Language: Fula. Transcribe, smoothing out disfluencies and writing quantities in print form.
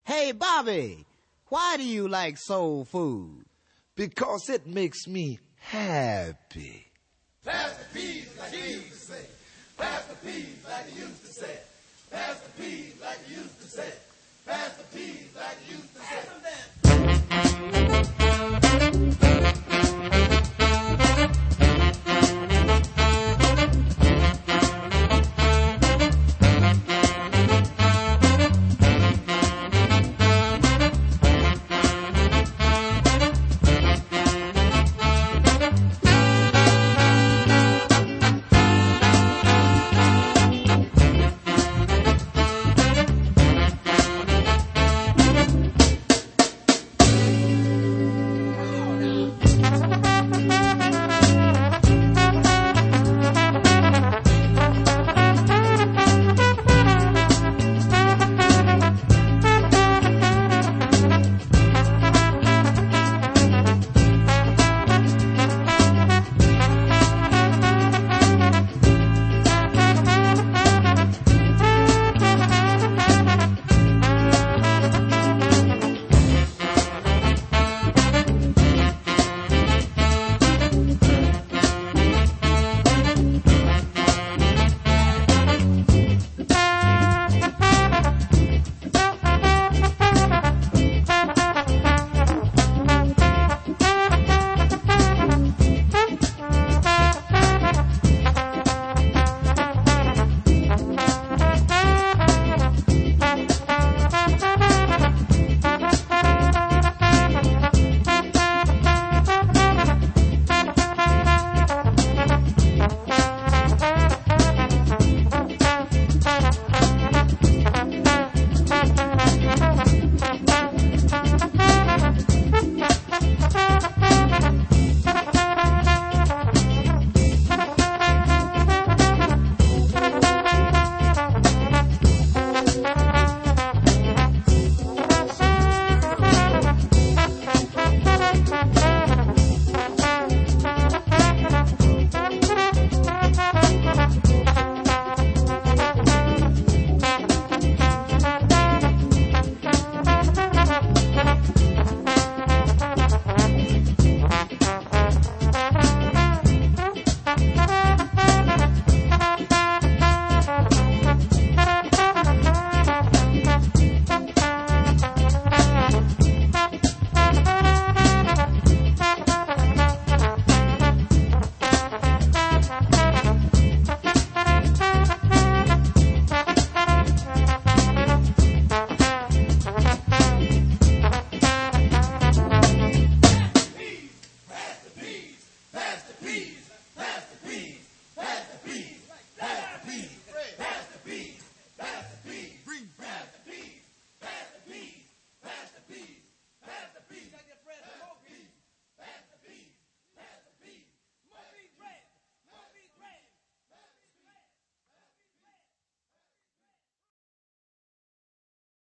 Hey, Bobby, why do you like soul food? Because it makes me happy. Pass the peas like you used to say. Pass the peas like you used to say. Pass the peas like you used to say. Pass the peas like you used to say.